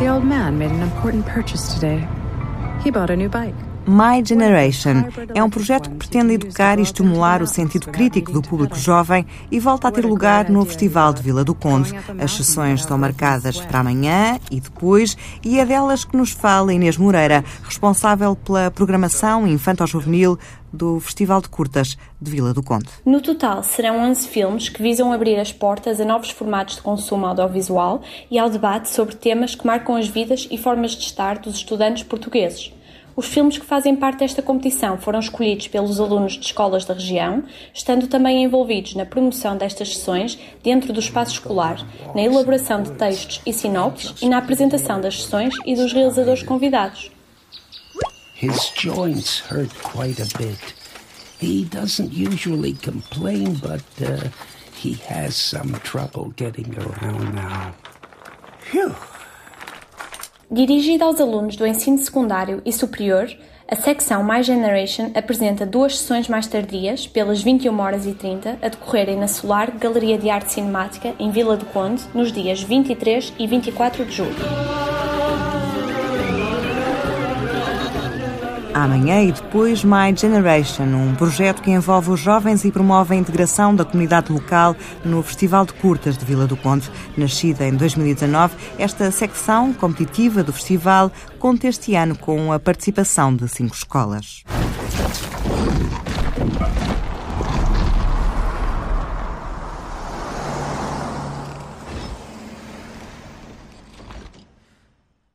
The old man made an important purchase today. He bought a new bike. My Generation é um projeto que pretende educar e estimular o sentido crítico do público jovem e volta a ter lugar no Festival de Vila do Conde. As sessões estão marcadas para amanhã e depois, e é delas que nos fala Inês Moreira, responsável pela programação infanto-juvenil do Festival de Curtas de Vila do Conde. No total, serão 11 filmes que visam abrir as portas a novos formatos de consumo audiovisual e ao debate sobre temas que marcam as vidas e formas de estar dos estudantes portugueses. Os filmes que fazem parte desta competição foram escolhidos pelos alunos de escolas da região, estando também envolvidos na promoção destas sessões dentro do espaço escolar, na elaboração de textos e sinopses e na apresentação das sessões e dos realizadores convidados. His joints hurt quite a bit. He doesn't usually complain, but he has some trouble getting around now. Phew. Dirigida aos alunos do ensino secundário e superior, a secção My Generation apresenta 2 sessões mais tardias, pelas 21h30, a decorrerem na Solar Galeria de Arte Cinemática, em Vila do Conde, nos dias 23 e 24 de julho. Amanhã e depois My Generation, um projeto que envolve os jovens e promove a integração da comunidade local no Festival de Curtas de Vila do Conde. Nascida em 2019, esta secção competitiva do festival conta este ano com a participação de 5 escolas.